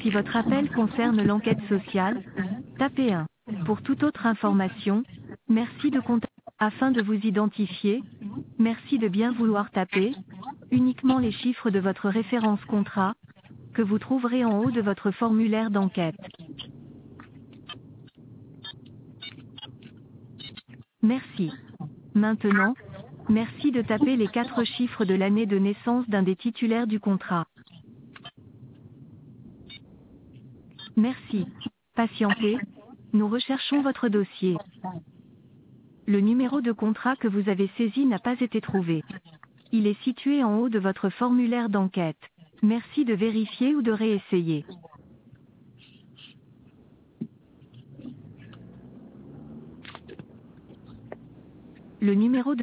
Si votre appel concerne l'enquête sociale, tapez 1. Pour toute autre information, merci de contacter. Afin de vous identifier, merci de bien vouloir taper uniquement les chiffres de votre référence contrat, que vous trouverez en haut de votre formulaire d'enquête. Merci. Maintenant, merci de taper les 4 chiffres de l'année de naissance d'un des titulaires du contrat. Merci. Patientez, nous recherchons votre dossier. Le numéro de contrat que vous avez saisi n'a pas été trouvé. Il est situé en haut de votre formulaire d'enquête. Merci de vérifier ou de réessayer. Le numéro de